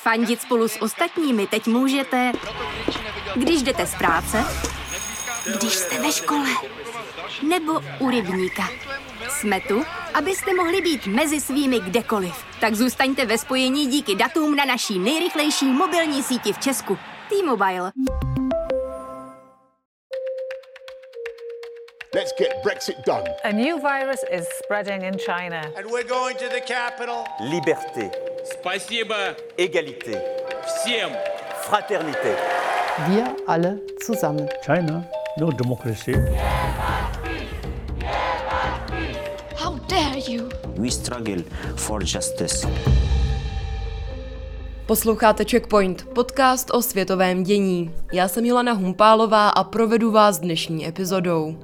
Fandit spolu s ostatními teď můžete, když jdete z práce, když jste ve škole, nebo u rybníka. Jsme tu, abyste mohli být mezi svými kdekoliv. Tak zůstaňte ve spojení díky datům na naší nejrychlejší mobilní síti v Česku. T-Mobile. Let's get Brexit done. A new virus is spreading in China. And we're going to the capital. Liberté. Спасибо. Égalité. Всем. Fraternité. Wir alle zusammen. China, no democracy. How dare you? We struggle for justice. Posloucháte Checkpoint, podcast o světovém dění. Já jsem Milana Humpálová a provedu vás dnešní epizodou.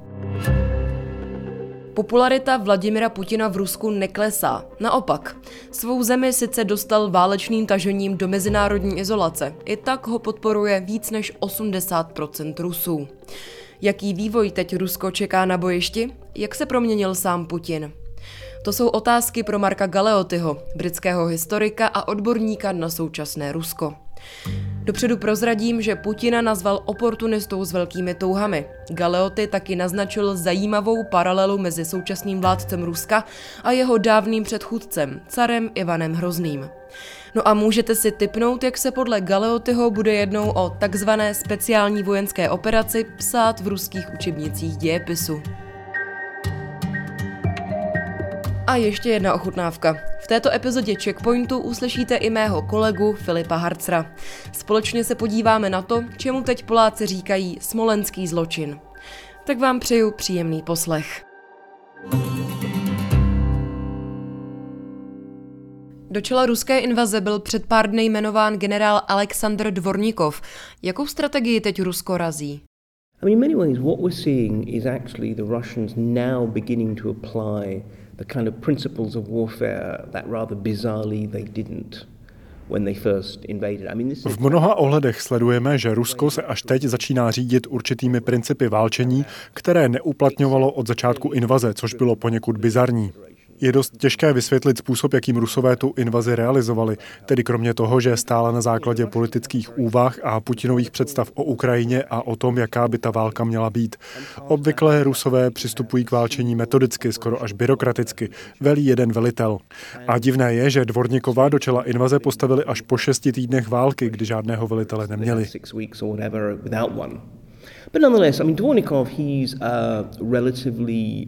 Popularita Vladimira Putina v Rusku neklesá. Naopak, svou zemi sice dostal válečným tažením do mezinárodní izolace, i tak ho podporuje víc než 80% Rusů. Jaký vývoj teď Rusko čeká na bojišti? Jak se proměnil sám Putin? To jsou otázky pro Marka Galeottiho, britského historika a odborníka na současné Rusko. Dopředu prozradím, že Putina nazval oportunistou s velkými touhami. Galeotti taky naznačil zajímavou paralelu mezi současným vládcem Ruska a jeho dávným předchůdcem, carem Ivanem Hrozným. No a můžete si tipnout, jak se podle Galeottiho bude jednou o takzvané speciální vojenské operaci psát v ruských učebnicích dějepisu. A ještě jedna ochutnávka. V této epizodě Checkpointu uslyšíte i mého kolegu Filipa Harcra. Společně se podíváme na to, čemu teď Poláci říkají smolenský zločin. Tak vám přeju příjemný poslech. Do čela ruské invaze byl před pár dny jmenován generál Alexandr Dvornikov. Jakou strategii teď Rusko razí? I mean, in many ways, what we're seeing is actually the Russians now beginning to apply the kind of principles of warfare that rather bizarrely they didn't when they first invaded. V mnoha ohledech sledujeme, že Rusko se až teď začíná řídit určitými principy válčení, které neuplatňovalo od začátku invaze, což bylo poněkud bizarní. Je dost těžké vysvětlit způsob, jakým Rusové tu invazi realizovali, tedy kromě toho, že stála na základě politických úvah a Putinových představ o Ukrajině a o tom, jaká by ta válka měla být. Obvykle Rusové přistupují k válčení metodicky, skoro až byrokraticky, velí jeden velitel. A divné je, že Dvornikova do čela invaze postavili až po 6 týdnech války, kdy žádného velitele neměli. But nonetheless, I mean, Dvornikov, he's a relatively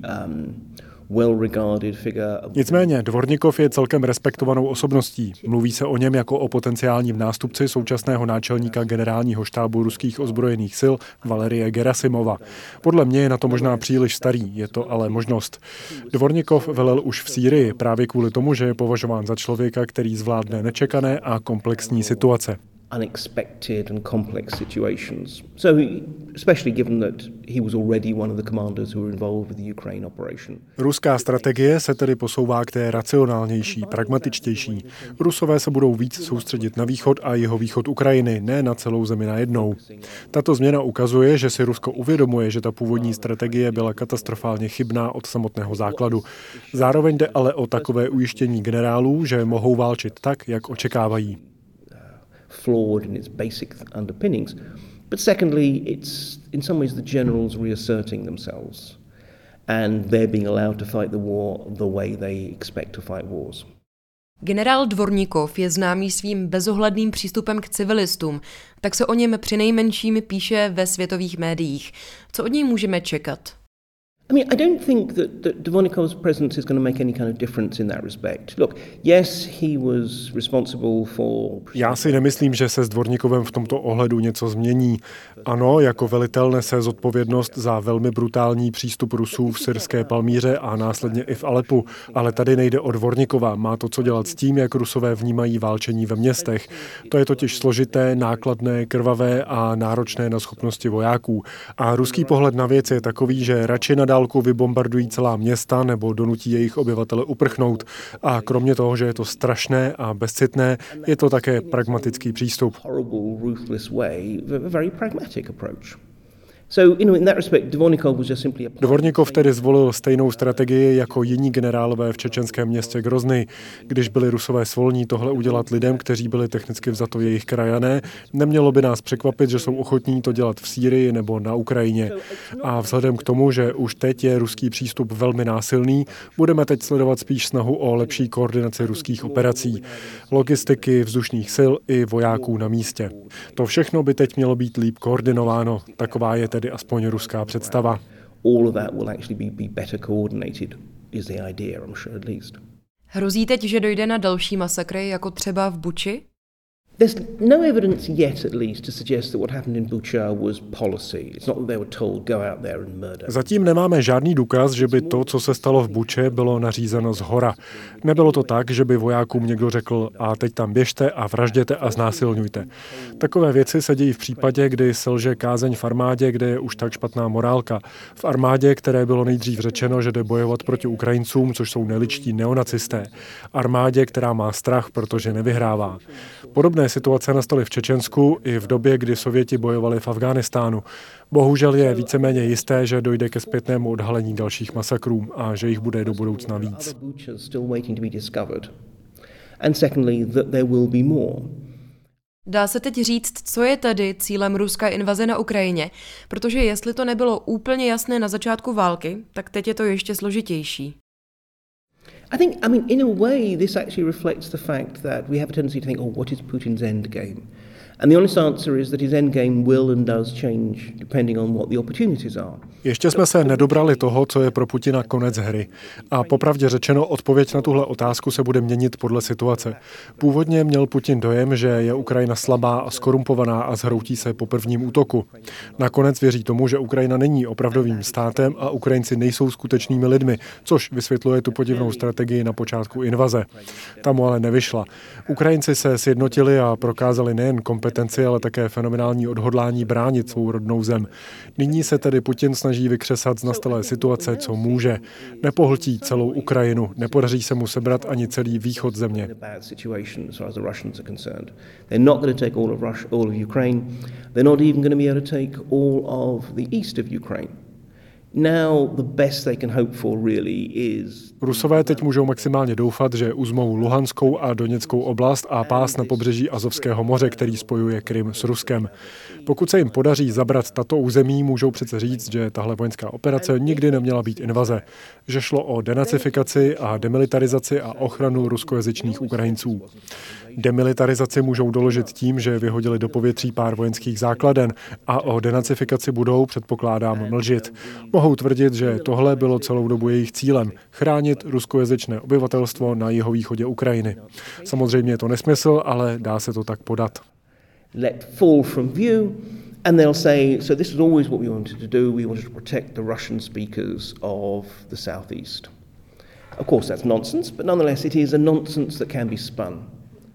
Nicméně Dvornikov je celkem respektovanou osobností. Mluví se o něm jako o potenciálním nástupci současného náčelníka generálního štábu ruských ozbrojených sil Valerie Gerasimova. Podle mě je na to možná příliš starý, je to ale možnost. Dvornikov velel už v Sýrii právě kvůli tomu, že je považován za člověka, který zvládne nečekané a komplexní situace. Unexpected and complex situations. So, especially given that he was already one of the commanders who were involved with the Ukraine operation. Ruská strategie se tedy posouvá k té racionálnější, pragmatičtější. Rusové se budou víc soustředit na východ a jihovýchod Ukrajiny, ne na celou zemi najednou. Tato změna ukazuje, že si Rusko uvědomuje, že ta původní strategie byla katastrofálně chybná od samotného základu. Zároveň jde ale o takové ujištění generálů, že mohou válčit tak, jak očekávají. Flawed in its basic underpinnings. But secondly, it's in some ways the generals reasserting themselves and they're being allowed to fight the war the way they expect to fight wars. Generál Dvornikov je známý svým bezohledným přístupem k civilistům, tak se o něm přinejmenším píše ve světových médiích. Co od něj můžeme čekat? I mean, I don't think that Dvornikov's presence is going to make any kind of difference in that respect. Look, yes, he was responsible for... Já si nemyslím, že se s Dvornikovem v tomto ohledu něco změní. Ano, jako velitel nese zodpovědnost za velmi brutální přístup Rusů v syrské Palmíře a následně i v Alepu, ale tady nejde o Dvornikova. Má to co dělat s tím, jak Rusové vnímají válčení ve městech. To je totiž složité, nákladné, krvavé a náročné na schopnosti vojáků. A ruský pohled na věc je takový, že radši na dálku vybombardují celá města nebo donutí jejich obyvatele uprchnout. A kromě toho, že je to strašné a bezcitné, je to také pragmatický přístup. Dvorníkov tedy zvolil stejnou strategii jako jiní generálové v čečenském městě Grozny. Když byli Rusové svolní tohle udělat lidem, kteří byli technicky vzato jejich krajané, nemělo by nás překvapit, že jsou ochotní to dělat v Sýrii nebo na Ukrajině. A vzhledem k tomu, že už teď je ruský přístup velmi násilný, budeme teď sledovat spíš snahu o lepší koordinaci ruských operací, logistiky, vzdušných sil i vojáků na místě. To všechno by teď mělo být líp koordinováno. Taková je tedy aspoň ruská představa. Hrozí teď, že dojde na další masakry, jako třeba v Buči? There's no evidence yet, at least, to suggest that what happened in Bucha was policy. It's not that they were told go out there and murder. Zatím nemáme žádný důkaz, že by to, co se stalo v Buče, bylo nařízeno zhora. Nebylo to tak, že by vojákům někdo řekl a teď tam běžte a vražděte a znásilňujte. Takové věci se dějí v případě, kdy selže kázeň v armádě, kde je už tak špatná morálka. V armádě, které bylo nejdřív řečeno, že jde bojovat proti Ukrajincům, což jsou neličtí neonacisté. Armádě, která má strach, protože nevyhrává. Podobné situace nastaly v Čečensku i v době, kdy Sověti bojovali v Afghánistánu. Bohužel je víceméně jisté, že dojde ke zpětnému odhalení dalších masakrů a že jich bude do budoucna víc. Dá se teď říct, co je tedy cílem ruské invaze na Ukrajině, protože jestli to nebylo úplně jasné na začátku války, tak teď je to ještě složitější. In a way, this actually reflects the fact that we have a tendency to think, what is Putin's end game? And the honest answer is that his end game will and does change depending on what the opportunities are. Ještě jsme se nedobrali toho, co je pro Putina konec hry. A popravdě řečeno, odpověď na tuhle otázku se bude měnit podle situace. Původně měl Putin dojem, že je Ukrajina slabá a skorumpovaná a zhroutí se po prvním útoku. Nakonec věří tomu, že Ukrajina není opravdovým státem a Ukrajinci nejsou skutečnými lidmi, což vysvětluje tu podivnou strategii na počátku invaze. Ta mu ale nevyšla. Ukrajinci se sjednotili a prokázali nejen kompetenci, ale také fenomenální odhodlání bránit svou rodnou zem. Nyní se tedy Putin snaží vykřesat z nastalé situace, co může. Nepohltí celou Ukrajinu, nepodaří se mu sebrat ani celý východ země. Rusové teď můžou maximálně doufat, že uzmou Luhanskou a Doněckou oblast a pás na pobřeží Azovského moře, který spojuje Krym s Ruskem. Pokud se jim podaří zabrat tato území, můžou přece říct, že tahle vojenská operace nikdy neměla být invaze, že šlo o denacifikaci a demilitarizaci a ochranu ruskojazyčných Ukrajinců. Demilitarizaci můžou doložit tím, že vyhodili do povětří pár vojenských základen a o denacifikaci budou, předpokládám, mlžit. Mohou tvrdit, že tohle bylo celou dobu jejich cílem – chránit ruskojazyčné obyvatelstvo na jihovýchodě Ukrajiny. Samozřejmě je to nesmysl, ale dá se to tak podat. Let fall from view, and they'll say, so this is always what we wanted to do. We wanted to protect the Russian speakers of the southeast. Of course, that's nonsense, but nonetheless it is a nonsense that can be spun.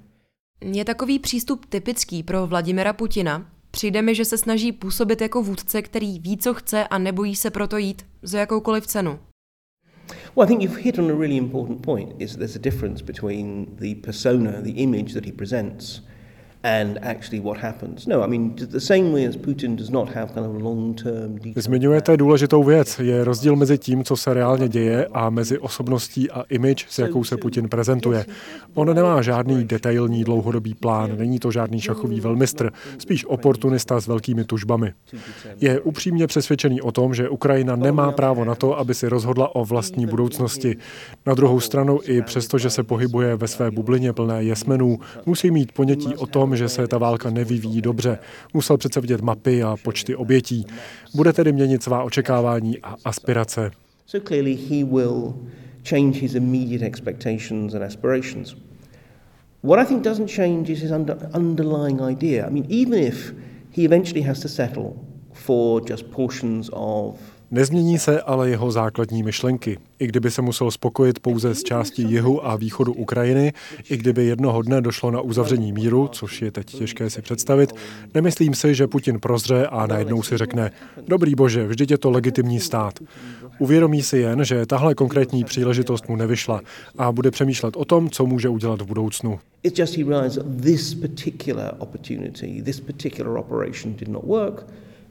Je takový přístup typický pro Vladimira Putina? Přijde mi, že se snaží působit jako vůdce, který ví, co chce a nebojí se proto jít za jakoukoliv cenu. Well, I think you've hit on a really important point, is there's a difference between the persona, the image that he presents, and actually what happens. No, I mean, the same way as Putin does not have kind of long-term... Zmiňujete důležitou věc. Je rozdíl mezi tím, co se reálně děje, a mezi osobností a image, s jakou se Putin prezentuje. On nemá žádný detailní dlouhodobý plán, není to žádný šachový velmistr, spíš oportunista s velkými tužbami. Je upřímně přesvědčený o tom, že Ukrajina nemá právo na to, aby si rozhodla o vlastní budoucnosti. Na druhou stranu i přesto, že se pohybuje ve své bublině plné jesmenů, musí mít ponětí o tom, že se ta válka nevyvíjí dobře. Musel přece vidět mapy a počty obětí. Bude tedy měnit svá očekávání a aspirace. So clearly he will change his immediate expectations and aspirations. What I think doesn't change is his underlying idea. I mean, even if he eventually has to settle for just portions of... Nezmění se ale jeho základní myšlenky. I kdyby se musel spokojit pouze s částí jihu a východu Ukrajiny, i kdyby jednoho dne došlo na uzavření míru, což je teď těžké si představit, nemyslím si, že Putin prozře a najednou si řekne: dobrý bože, vždyť je to legitimní stát. Uvědomí si jen, že tahle konkrétní příležitost mu nevyšla a bude přemýšlet o tom, co může udělat v budoucnu. It's just he realized that this particular opportunity, this particular operation did not work.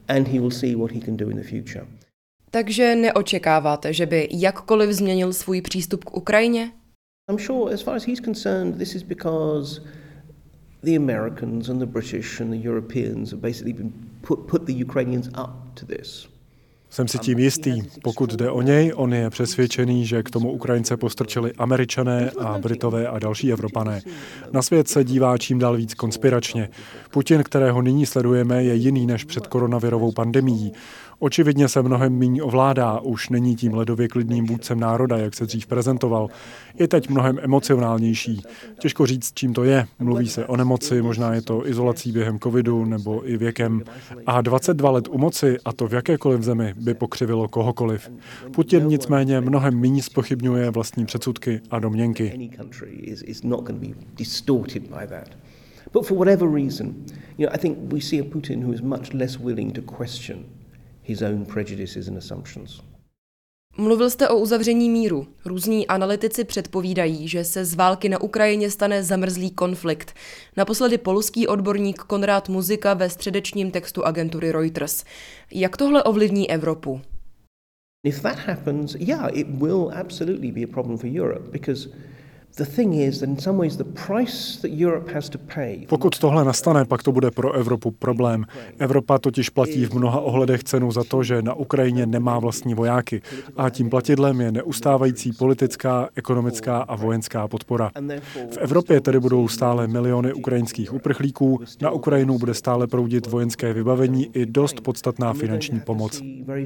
and he will see what he can do in the future. Takže neočekáváte, že by jakkoliv změnil svůj přístup k Ukrajině? I'm sure as far as he's concerned, this is because the Americans and the British and the Europeans have basically been put the Ukrainians up to this. Jsem si tím jistý. Pokud jde o něj, on je přesvědčený, že k tomu Ukrajince postrčili Američané a Britové a další Evropané. Na svět se dívá čím dál víc konspiračně. Putin, kterého nyní sledujeme, je jiný než před koronavirovou pandemií. Očividně se mnohem míň ovládá, už není tím ledově klidným vůdcem národa, jak se dřív prezentoval. Je teď mnohem emocionálnější. Těžko říct, čím to je. Mluví se o nemoci, možná je to izolací během covidu nebo i věkem. A 22 let u moci, a to v jakékoliv zemi, by pokřivilo kohokoliv. Putin nicméně mnohem míň zpochybňuje vlastní předsudky a domněnky. But for whatever reason, I think we see a Putin who is much less willing to question his own prejudices and assumptions. Mluvil jste o uzavření míru. Různí analytici předpovídají, že se z války na Ukrajině stane zamrzlý konflikt. Naposledy polský odborník Konrad Muzyka ve středečním textu agentury Reuters. Jak tohle ovlivní Evropu? If that happens, yeah, it will absolutely be a problem for Europe because Pokud tohle nastane, pak to bude pro Evropu problém. Evropa totiž platí v mnoha ohledech cenu za to, že na Ukrajině nemá vlastní vojáky. A tím platidlem je neustávající politická, ekonomická a vojenská podpora. V Evropě tedy budou stále miliony ukrajinských uprchlíků, na Ukrajinu bude stále proudit vojenské vybavení i dost podstatná finanční pomoc.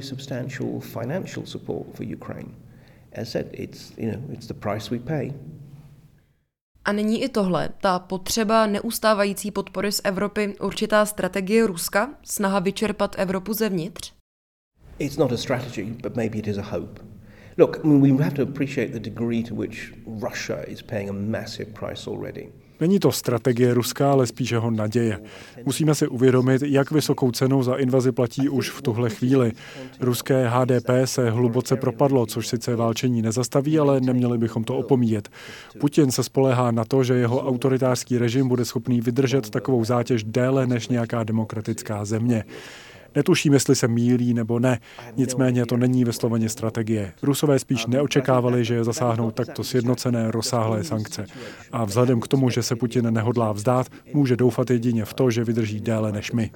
A není i tohle, ta potřeba neustávající podpory z Evropy, určitá strategie Ruska, snaha vyčerpat Evropu zevnitř? It's not a strategy, but maybe it is a hope. Look, we have to appreciate the degree to which Russia is paying a massive price already. Není to strategie Ruska, ale spíše jeho naděje. Musíme si uvědomit, jak vysokou cenu za invazi platí už v tuhle chvíli. Ruské HDP se hluboce propadlo, což sice válčení nezastaví, ale neměli bychom to opomíjet. Putin se spoléhá na to, že jeho autoritářský režim bude schopný vydržet takovou zátěž déle než nějaká demokratická země. Netuším, jestli se mýlí nebo ne, nicméně to není vysloveně strategie. Rusové spíš neočekávali, že je zasáhnou takto sjednocené rozsáhlé sankce. A vzhledem k tomu, že se Putin nehodlá vzdát, může doufat jedině v to, že vydrží déle než my.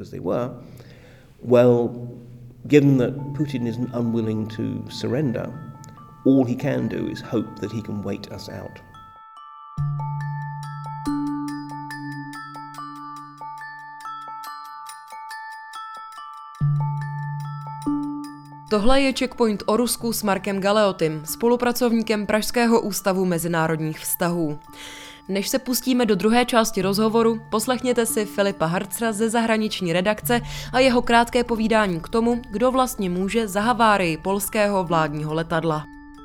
Well, given that Putin is unwilling to surrender, all he can do is hope that he can wait us out. Tohle je Checkpoint o Rusku s Markem Galeotim, spolupracovníkem Pražského ústavu mezinárodních vztahů. Než se pustíme do druhé části rozhovoru, poslechněte si Filipa Harcra ze zahraniční redakce a jeho krátké povídání k tomu, kdo vlastně může za havárii polského vládního letadla.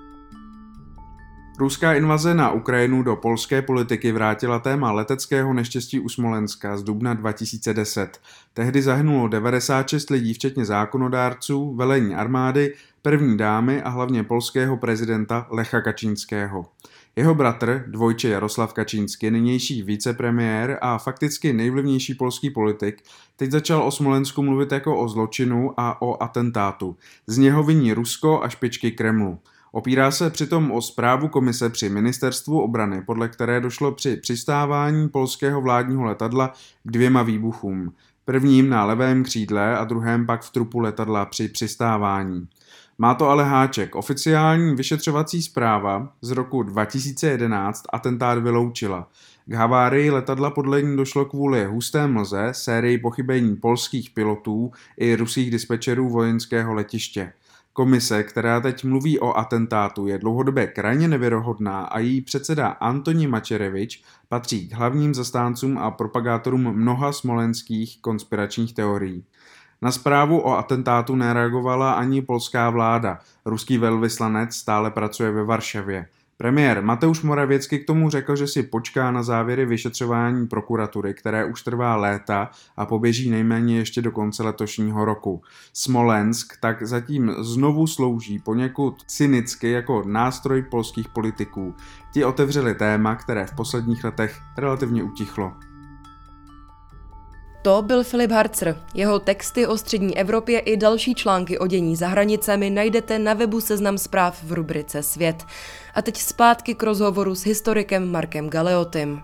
Ruská invaze na Ukrajinu do polské politiky vrátila téma leteckého neštěstí u Smolenska z dubna 2010. Tehdy zahynulo 96 lidí, včetně zákonodárců, velení armády, první dámy a hlavně polského prezidenta Lecha Kaczynského. Jeho bratr, dvojče Jaroslav Kaczynski, nynější vicepremiér a fakticky nejvlivnější polský politik, teď začal o Smolensku mluvit jako o zločinu a o atentátu. Z něho viní Rusko a špičky Kremlu. Opírá se přitom o zprávu komise při ministerstvu obrany, podle které došlo při přistávání polského vládního letadla k 2 výbuchům. Prvním na levém křídle a druhém pak v trupu letadla při přistávání. Má to ale háček. Oficiální vyšetřovací zpráva z roku 2011 atentát vyloučila. K havárii letadla podle ní došlo kvůli husté mlze, sérii pochybení polských pilotů i ruských dispečerů vojenského letiště. Komise, která teď mluví o atentátu, je dlouhodobě krajně nevěrohodná a její předseda Antoni Mačerevič patří k hlavním zastáncům a propagátorům mnoha smolenských konspiračních teorií. Na zprávu o atentátu nereagovala ani polská vláda. Ruský velvyslanec stále pracuje ve Varšavě. Premiér Mateusz Morawiecki k tomu řekl, že si počká na závěry vyšetřování prokuratury, které už trvá léta a poběží nejméně ještě do konce letošního roku. Smolensk tak zatím znovu slouží poněkud cynicky jako nástroj polských politiků. Ti otevřeli téma, které v posledních letech relativně utichlo. To byl Filip Harzer. Jeho texty o střední Evropě i další články o dění za hranicemi najdete na webu Seznam zpráv v rubrice Svět. A teď zpátky k rozhovoru s historikem Markem Galeotim.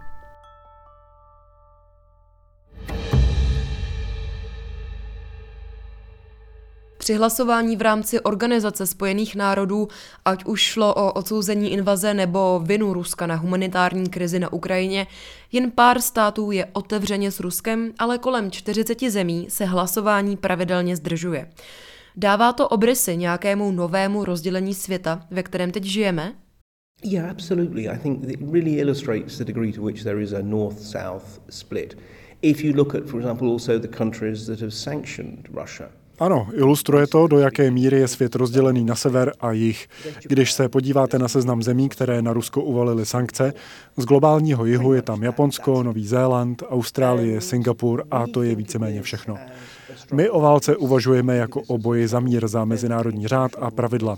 Při hlasování v rámci Organizace spojených národů, ať už šlo o odsouzení invaze nebo vinu Ruska na humanitární krizi na Ukrajině, jen pár států je otevřeně s Ruskem, ale kolem 40 zemí se hlasování pravidelně zdržuje. Dává to obrysy nějakému novému rozdělení světa, ve kterém teď žijeme? Yeah, absolutely. I think it really illustrates the degree to which there is a north-south split. If you look at, for example, also the countries that have sanctioned Russia. Ano, ilustruje to, do jaké míry je svět rozdělený na sever a jih. Když se podíváte na seznam zemí, které na Rusko uvalily sankce, z globálního jihu je tam Japonsko, Nový Zéland, Austrálie, Singapur a to je víceméně všechno. My o válce uvažujeme jako o boji za mír, za mezinárodní řád a pravidla.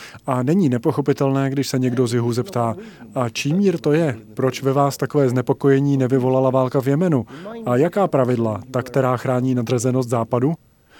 A není nepochopitelné, když se někdo z jihu zeptá, a čí mír to je? Proč ve vás takové znepokojení nevyvolala válka v Jemenu? A jaká pravidla? Ta, která chrání nadřazenost západu?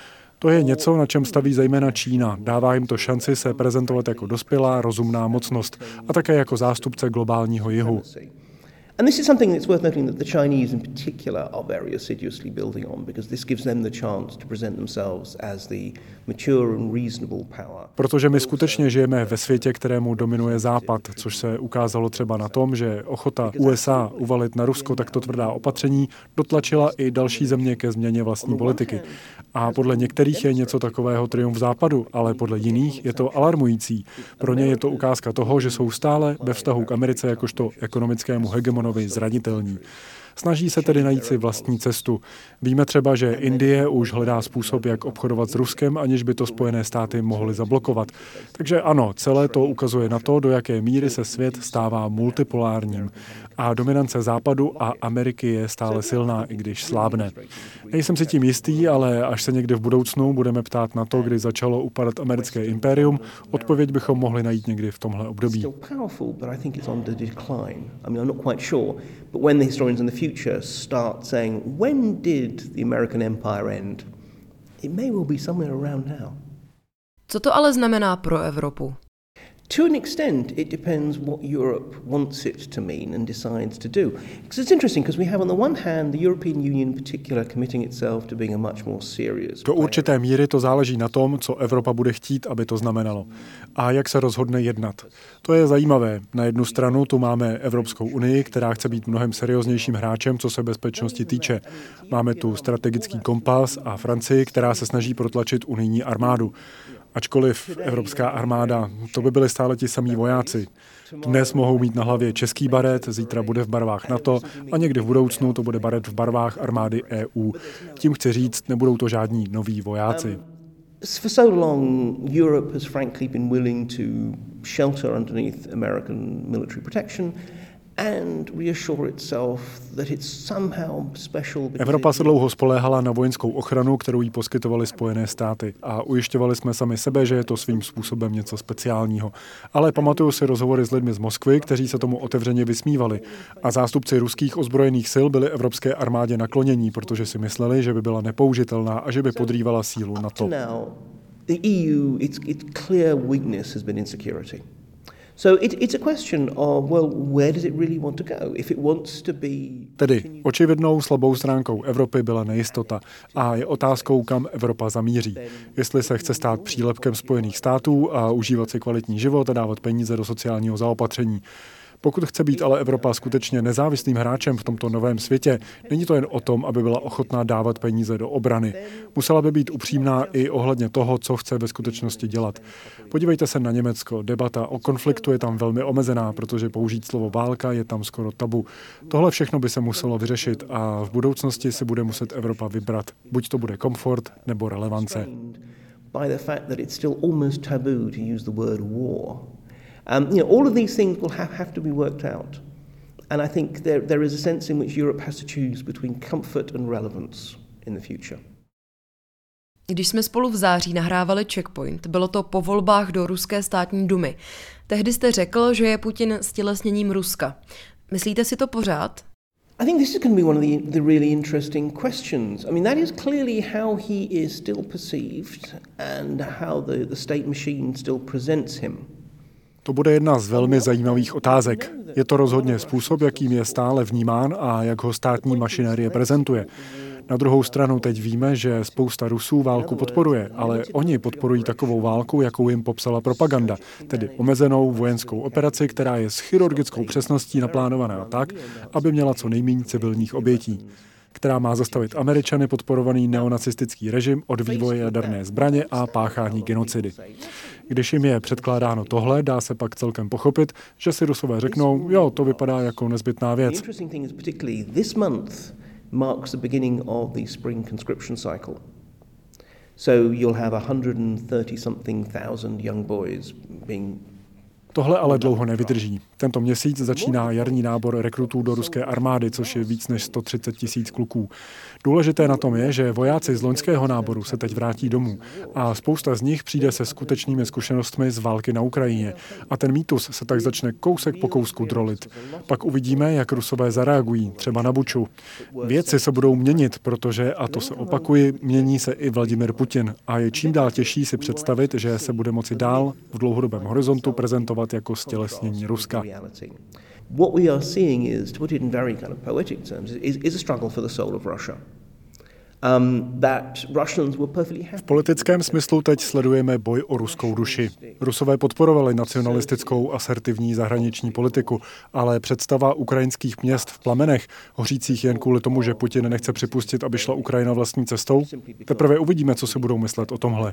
To je něco, na čem staví zejména Čína. Dává jim to šanci se prezentovat jako dospělá, rozumná mocnost a také jako zástupce globálního jihu. And this is something that's worth noting that the Chinese in particular are very assiduously building on, because this gives them the chance to present themselves as the mature and reasonable power. Protože my skutečně žijeme ve světě, kterému dominuje Západ, což se ukázalo třeba na tom, že ochota USA uvalit na Rusko takto tvrdá opatření dotlačila i další země ke změně vlastní politiky. A podle některých je něco takového triumf Západu, ale podle jiných je to alarmující. Pro ně je to ukázka toho, že jsou stále ve vztahu k Americe jakožto ekonomickému hegemonovi zranitelní. Snaží se tedy najít si vlastní cestu. Víme třeba, že Indie už hledá způsob, jak obchodovat s Ruskem, aniž by to Spojené státy mohly zablokovat. Takže ano, celé to ukazuje na to, do jaké míry se svět stává multipolárním. A dominance Západu a Ameriky je stále silná, i když slábne. Nejsem si tím jistý, ale až se někdy v budoucnu budeme ptát na to, kdy začalo upadat americké impérium, odpověď bychom mohli najít někdy v tomhle období. But when the historians in the future start saying, when did the American empire end? It may well be somewhere around now. Co to ale znamená pro Evropu? To an extent, it depends what Europe wants it to mean and decides to do. Because it's interesting, because we have on the one hand the European Union in particular committing itself to being a much more serious. Do určité míry to záleží na tom, co Evropa bude chtít, aby to znamenalo. A jak se rozhodne jednat. To je zajímavé. Na jednu stranu tu máme Evropskou unii, která chce být mnohem serióznějším hráčem, co se bezpečnosti týče. Máme tu strategický kompas a Francii, která se snaží protlačit unijní armádu. Ačkoliv evropská armáda, to by byli stále ti samí vojáci. Dnes mohou mít na hlavě český baret, zítra bude v barvách NATO a někdy v budoucnu to bude baret v barvách armády EU. Tím chci říct, nebudou to žádní noví vojáci. For so long, Europe has frankly been willing to shelter underneath American military protection and reassure itself that it's somehow special. Evropa se dlouho spoléhala na vojenskou ochranu, kterou jí poskytovaly Spojené státy a ujišťovali jsme sami sebe, že je to svým způsobem něco speciálního. Ale pamatuju si rozhovory s lidmi z Moskvy, kteří se tomu otevřeně vysmívali. A zástupci ruských ozbrojených sil byli evropské armádě naklonění, protože si mysleli, že by byla nepoužitelná a že by podrývala sílu NATO. The EU, its clear weakness has been insecurity. So it's a question of, well, where does it really want to go? If it wants to be... Tedy očividnou slabou stránkou Evropy byla nejistota a je otázkou, kam Evropa zamíří. Jestli se chce stát přílepkem Spojených států a užívat si kvalitní život a dávat peníze do sociálního zaopatření. Pokud chce být ale Evropa skutečně nezávislým hráčem v tomto novém světě, není to jen o tom, aby byla ochotná dávat peníze do obrany. Musela by být upřímná i ohledně toho, co chce ve skutečnosti dělat. Podívejte se na Německo. Debata o konfliktu je tam velmi omezená, protože použít slovo válka je tam skoro tabu. Tohle všechno by se muselo vyřešit a v budoucnosti si bude muset Evropa vybrat. Buď to bude komfort nebo relevance. All of these things will have to be worked out. And I think there is a sense in which Europe has to choose between comfort and relevance in the future. Když jsme spolu v září nahrávali Checkpoint, bylo to po volbách do ruské státní dumy. Tehdy jste řekl, že je Putin stělesněním Ruska. Myslíte si to pořád? I think this is going to be one of the really interesting questions. I mean, that is clearly how he is still perceived and how the state machine still presents him. To bude jedna z velmi zajímavých otázek. Je to rozhodně způsob, jakým je stále vnímán a jak ho státní mašinérie prezentuje. Na druhou stranu teď víme, že spousta Rusů válku podporuje, ale oni podporují takovou válku, jakou jim popsala propaganda, tedy omezenou vojenskou operaci, která je s chirurgickou přesností naplánovaná tak, aby měla co nejméně civilních obětí, která má zastavit Američany podporovaný neonacistický režim od vývoje jaderné zbraně a páchání genocidy. Když jim je předkládáno tohle, dá se pak celkem pochopit, že si Rusové řeknou, jo, to vypadá jako nezbytná věc. Marks the beginning of the spring conscription cycle. So you'll have 130-something thousand young boys being. Tohle ale dlouho nevydrží. Tento měsíc začíná jarní nábor rekrutů do ruské armády, což je víc než 130 000 kluků. Důležité na tom je, že vojáci z loňského náboru se teď vrátí domů a spousta z nich přijde se skutečnými zkušenostmi z války na Ukrajině. A ten mýtus se tak začne kousek po kousku drolit. Pak uvidíme, jak Rusové zareagují, třeba na Buču. Věci se budou měnit, protože, a to se opakuji, mění se i Vladimir Putin a je čím dál těžší si představit, že se bude moci dál v dlouhodobém horizontu prezentovat jako stělesnění Ruska. What we are seeing is, to put it in very kind of poetic terms, is a struggle for the soul of Russia. V politickém smyslu teď sledujeme boj o ruskou duši. Rusové podporovali nacionalistickou asertivní zahraniční politiku, ale představa ukrajinských měst v plamenech, hořících jen kvůli tomu, že Putin nechce připustit, aby šla Ukrajina vlastní cestou, teprve uvidíme, co si budou myslet o tomhle.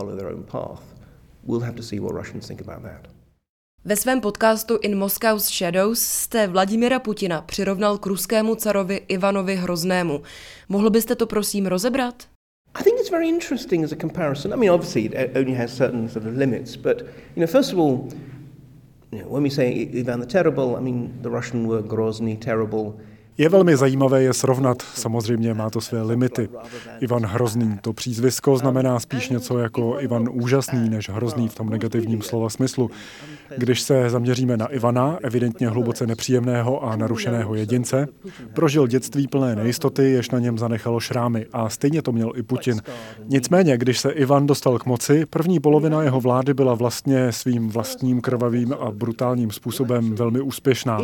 Ve svém podcastu In Moscow's Shadows jste Vladimira Putina přirovnal k ruskému carovi Ivanovi Hroznému. Mohl byste to prosím rozebrat? I think it's very interesting as a comparison. I mean, obviously it only has certain sort of limits, but first of all, when we say Ivan the Terrible, I mean the Russian word Grozny, terrible. Je velmi zajímavé je srovnat, samozřejmě má to své limity. Ivan Hrozný, to přízvisko znamená spíš něco jako Ivan Úžasný, než Hrozný v tom negativním slova smyslu. Když se zaměříme na Ivana, evidentně hluboce nepříjemného a narušeného jedince, prožil dětství plné nejistoty, jež na něm zanechalo šrámy a stejně to měl i Putin. Nicméně, když se Ivan dostal k moci, první polovina jeho vlády byla vlastně svým vlastním krvavým a brutálním způsobem velmi úspěšná.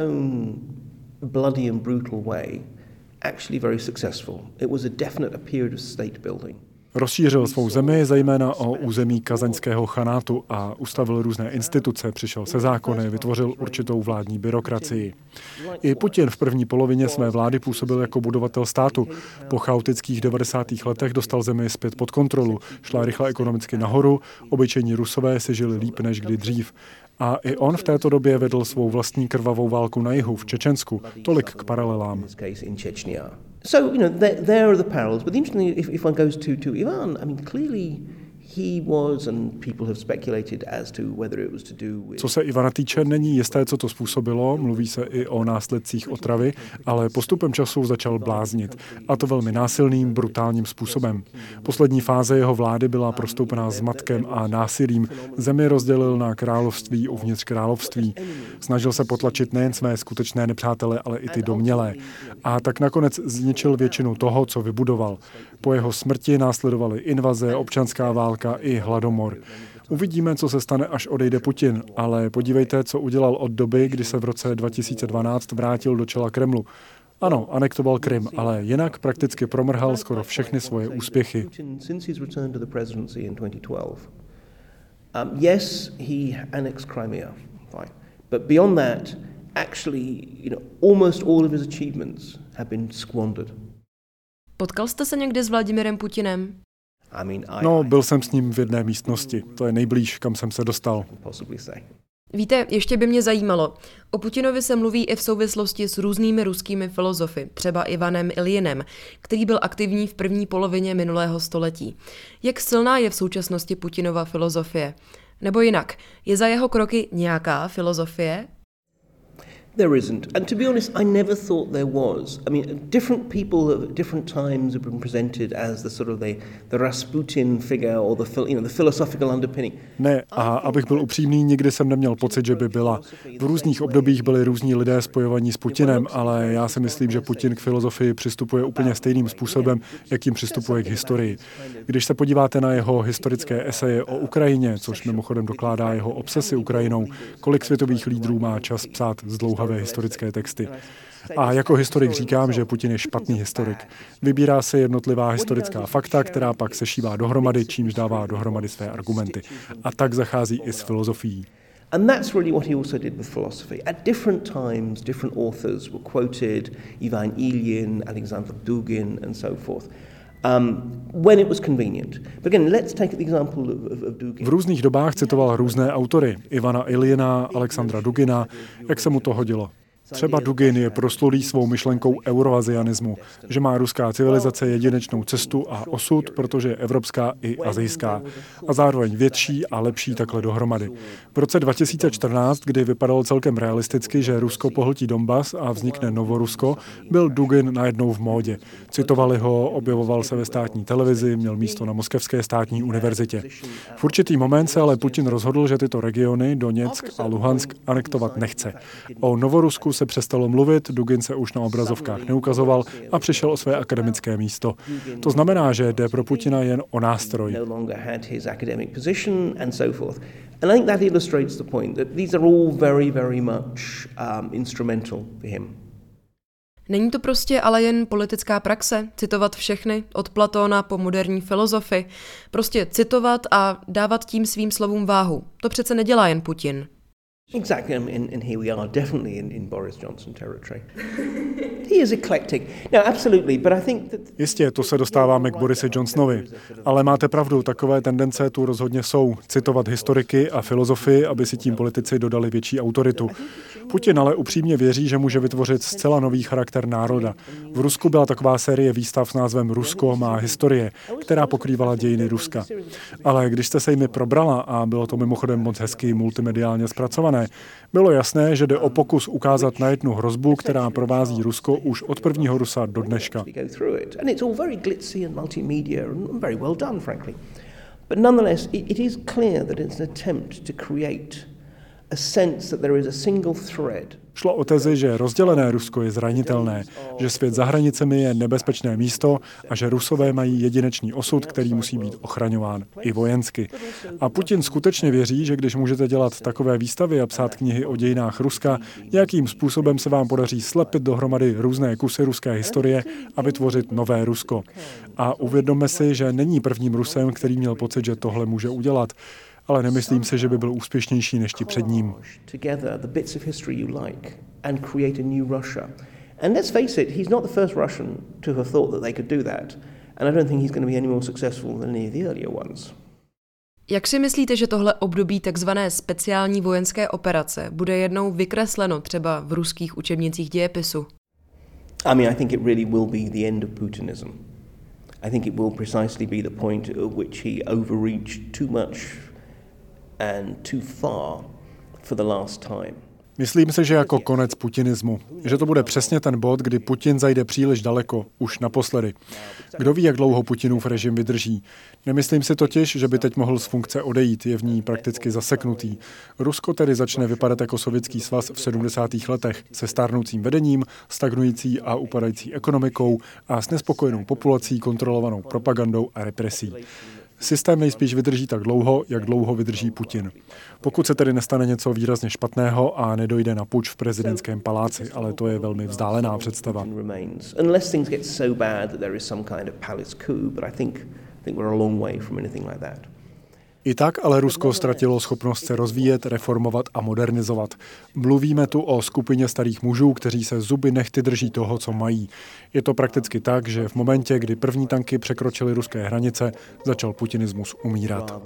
Bloody and brutal way, actually very successful. It was a definite period of state building. Rozšířil svou zemi zejména o území kazaňského chanátu a ustavil různé instituce, přišel se zákony, vytvořil určitou vládní byrokracii. I Putin v první polovině své vlády působil jako budovatel státu. Po chaotických 90. letech dostal zemi zpět pod kontrolu, šla rychle ekonomicky nahoru, obyčejní Rusové si žili líp než kdy dřív. A i on v této době vedl svou vlastní krvavou válku na jihu, v Čečensku. Tolik k paralelám. So, there are the parallels. But interestingly, if one goes to Ivan, I mean, clearly he was, and people have speculated as to whether it was to do with. Co se Ivana týče, není jisté, co to způsobilo, mluví se i o následcích otravy, ale postupem času začal bláznit. A to velmi násilným, brutálním způsobem. Poslední fáze jeho vlády byla prostoupená zmatkem a násilím. Zemi rozdělil na království uvnitř království. Snažil se potlačit nejen své skutečné nepřátele, ale i ty domnělé. A tak nakonec zničil většinu toho, co vybudoval. Po jeho smrti následovaly invaze, občanská válka i hladomor. Uvidíme, co se stane, až odejde Putin, ale podívejte, co udělal od doby, kdy se v roce 2012 vrátil do čela Kremlu. Ano, anektoval Krym, ale jinak prakticky promrhal skoro všechny svoje úspěchy. Yes, he annexed Crimea, right. But beyond that, actually, almost all of his achievements have been squandered. Potkal jste se někdy s Vladimirem Putinem? No, byl jsem s ním v jedné místnosti. To je nejblíž, kam jsem se dostal. Víte, ještě by mě zajímalo. O Putinovi se mluví i v souvislosti s různými ruskými filozofy, třeba Ivanem Iljinem, který byl aktivní v první polovině minulého století. Jak silná je v současnosti Putinova filozofie? Nebo jinak, je za jeho kroky nějaká filozofie? There isn't. And to be honest, I never thought there was. I mean, different people at different times have been presented as the sort of the Rasputin figure or the philosophical underpinning. Ne, a abych byl upřímný, nikdy jsem neměl pocit, že by byla. V různých obdobích byli různí lidé spojovaní s Putinem, ale já si myslím, že Putin k filozofii přistupuje úplně stejným způsobem, jakým přistupuje k historii. Když se podíváte na jeho historické eseje o Ukrajině, což mimochodem dokládá jeho obsesi Ukrajinou, kolik světových lídrů má čas psát zdlouhavé historické texty. A jako historik říkám, že Putin je špatný historik. Vybírá se jednotlivá historická fakta, která pak sešívá dohromady, čímž dává dohromady své argumenty. A tak zachází i s filozofií. And that's really what he also did with philosophy. At different times, different authors were quoted, Ivan Ilyin, Alexander Dugin, and so forth. When it was convenient. But again, let's take the example of Dugin. V různých dobách citoval různé autory, Ivana Iljina, Alexandra Dugina, jak se mu to hodilo. Třeba Dugin je proslulý svou myšlenkou euroazianismu, že má ruská civilizace jedinečnou cestu a osud, protože je evropská i asijská. A zároveň větší a lepší takhle dohromady. V roce 2014, kdy vypadalo celkem realisticky, že Rusko pohltí Donbas a vznikne Novorusko, byl Dugin najednou v módě. Citovali ho, objevoval se ve státní televizi, měl místo na Moskevské státní univerzitě. V určitý moment se ale Putin rozhodl, že tyto regiony, Doněck a Luhansk, anektovat nechce. O Novorusku se přestalo mluvit, Dugin se už na obrazovkách neukazoval a přišel o své akademické místo. To znamená, že jde pro Putina jen o nástroj. And I think that illustrates the point that these are all very, very much instrumental for him. Není to prostě ale jen politická praxe, citovat všechny, od Platóna po moderní filozofy, prostě citovat a dávat tím svým slovům váhu. To přece nedělá jen Putin. Exactly, and here we are definitely in Boris Johnson territory. He is eclectic. No, absolutely, but I think that... Jistě, to se dostáváme k Borisi Johnsonovi. Ale máte pravdu, takové tendence tu rozhodně jsou. Citovat historiky a filozofii, aby si tím politici dodali větší autoritu. Putin ale upřímně věří, že může vytvořit zcela nový charakter národa. V Rusku byla taková série výstav s názvem Rusko má historie, která pokrývala dějiny Ruska. Ale když jste se jimi probrala, a bylo to mimochodem moc hezky multimediálně zpracované, bylo jasné, že jde o pokus ukázat na jednu hrozbu, která provází Rusko už od prvního Rusa do dneška. But nonetheless, it is clear that it's an attempt to create a sense that there is a single thread. Šlo o tezi, že rozdělené Rusko je zranitelné, že svět za hranicemi je nebezpečné místo a že Rusové mají jedinečný osud, který musí být ochraňován i vojensky. A Putin skutečně věří, že když můžete dělat takové výstavy a psát knihy o dějinách Ruska, nějakým způsobem se vám podaří slepit dohromady různé kusy ruské historie a vytvořit nové Rusko. A uvědomme si, že není prvním Rusem, který měl pocit, že tohle může udělat. Ale nemyslím si, že by byl úspěšnější než ti před ním. Jak si myslíte, že tohle období takzvané speciální vojenské operace bude jednou vykresleno třeba v ruských učebnicích dějepisu? I mean, I think it really will be the end of Putinism. I think it will precisely be the point at which he overreached too much and too far for the last time. Myslím si, že jako konec putinismu. Že to bude přesně ten bod, kdy Putin zajde příliš daleko, už naposledy. Kdo ví, jak dlouho Putinův režim vydrží. Nemyslím si totiž, že by teď mohl z funkce odejít, je v ní prakticky zaseknutý. Rusko tedy začne vypadat jako Sovětský svaz v 70. letech, se stárnoucím vedením, stagnující a upadající ekonomikou a s nespokojenou populací kontrolovanou propagandou a represí. Systém nejspíš vydrží tak dlouho, jak dlouho vydrží Putin. Pokud se tedy nestane něco výrazně špatného a nedojde na puč v prezidentském paláci, ale to je velmi vzdálená představa. I tak ale Rusko ztratilo schopnost se rozvíjet, reformovat a modernizovat. Mluvíme tu o skupině starých mužů, kteří se zuby nehty drží toho, co mají. Je to prakticky tak, že v momentě, kdy první tanky překročily ruské hranice, začal putinismus umírat.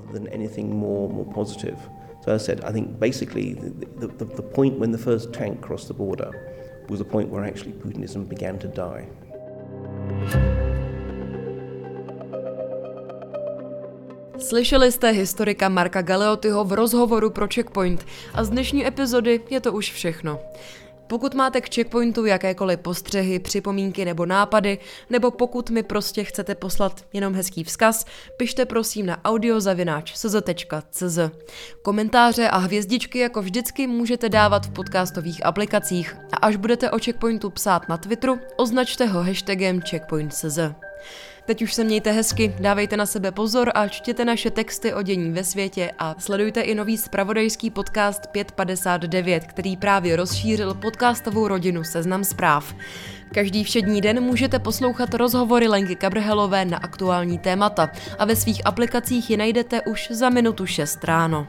Slyšeli jste historika Marka Galeottiho v rozhovoru pro Checkpoint a z dnešní epizody je to už všechno. Pokud máte k Checkpointu jakékoliv postřehy, připomínky nebo nápady, nebo pokud mi prostě chcete poslat jenom hezký vzkaz, pište prosím na audio@cz.cz. Komentáře a hvězdičky jako vždycky můžete dávat v podcastových aplikacích a až budete o Checkpointu psát na Twitteru, označte ho hashtagem checkpoint.cz. Teď už se mějte hezky, dávejte na sebe pozor a čtěte naše texty o dění ve světě a sledujte i nový zpravodajský podcast 559, který právě rozšířil podcastovou rodinu Seznam Zpráv. Každý všední den můžete poslouchat rozhovory Lenky Kabrhelové na aktuální témata a ve svých aplikacích ji najdete už za minutu 6 ráno.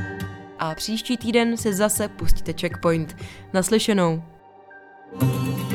A příští týden si zase pustíte Checkpoint. Naslyšenou.